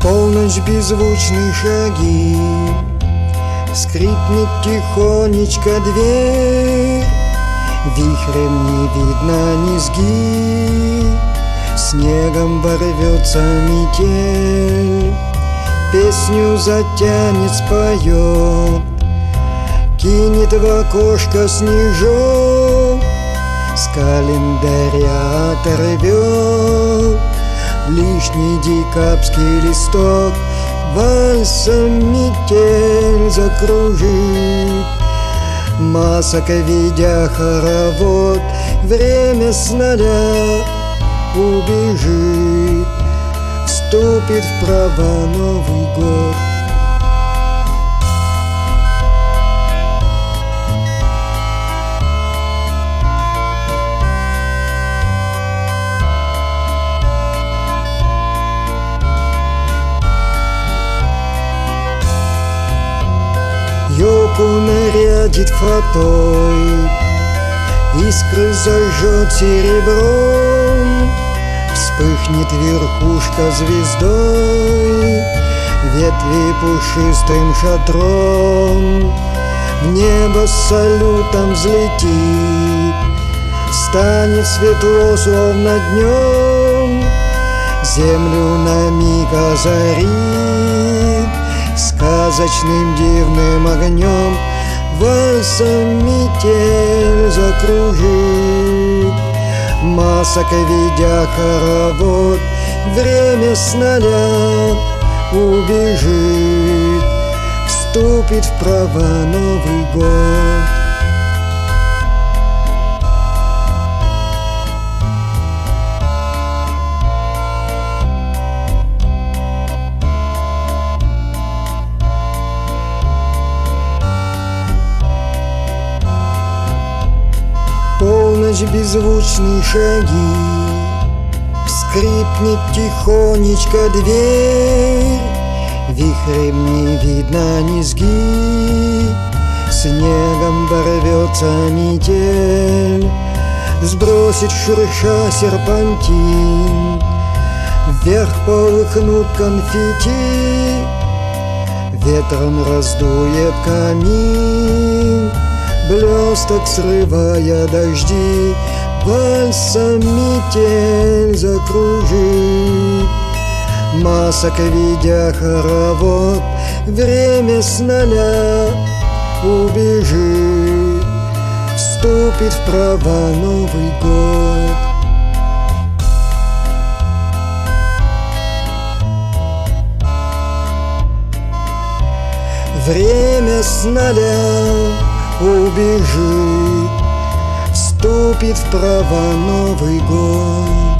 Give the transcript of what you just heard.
полночь беззвучные шаги, скрипнет тихонечко дверь, вихрем не видно низги, снегом ворвется метель, песню затянет, споет, кинет в окошко снежок, с календаря оторвет лишний декабрьский листок, вальсом метель закружит, масок видя хоровод, время с нуля убежит, вступит в права Новый год. Ёлку нарядит фатой, искры зажжет серебром, вспыхнет верхушка звездой, ветви пушистым шатром, в небо с салютом взлетит, станет светло, словно днем, землю на миг озарит сказочным дивным огнем, вальсом метель закружит, масок видя хоровод, время с нуля убежит, вступит в права Новый год. Полночь беззвучные шаги, скрипнет тихонечко дверь, вихрем не видно низги, снегом ворвется метель, сбросит шурша серпантин, вверх полыхнут конфетти, ветром раздует камин, блесток срывая дожди, вальсом метель закружит, масок видя хоровод, время с нуля убежит, вступит в права Новый год. Время с нуля убежит, вступит в права Новый год.